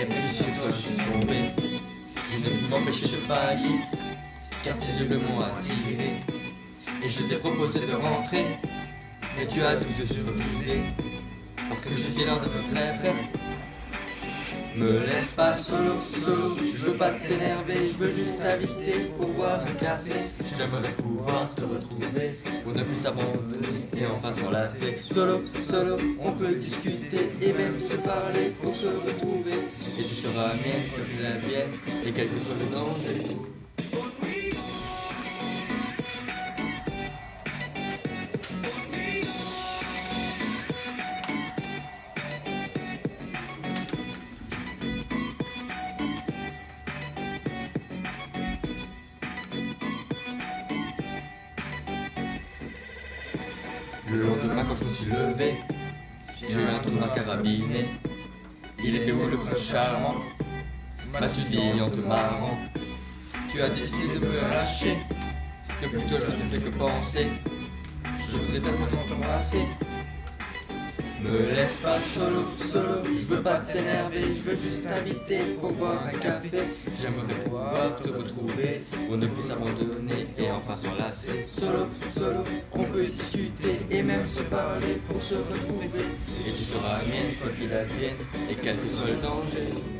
Et puis sur toi je suis tombé. Je n'ai pu m'empêcher de pâlir, car tes yeux bleus m'ont attiré. Et je t'ai proposé de rentrer, mais tu as tout de suite refusé. Parce que j'étais l'un de tes très près. Me laisse pas solo, solo, je veux pas t'énerver, je veux juste t'inviter pour boire un café. J'aimerais pouvoir te retrouver, pour ne plus s'abandonner et enfin s'enlacer. Solo, solo, on peut discuter et même se parler pour se retrouver. Et tu seras mienne quoi qu'il advienne, et quel que soit le danger. Le lendemain quand je me suis levé, j'ai eu un tour de ma carabine. Il était où le prince charmant? M'as-tu dit en te marrant? Tu as décidé de me lâcher. Depuis toi je ne fais que penser. Je voudrais tellement t'embrasser. Me laisse pas solo, solo, je veux pas t'énerver, je veux juste t'inviter pour boire un café. J'aimerais pouvoir te retrouver, pour ne plus s'abandonner et enfin s'enlacer. Solo, solo, on peut discuter et même se parler pour se retrouver. Et tu seras mienne quoi qu'il advienne, et quel que soit le danger.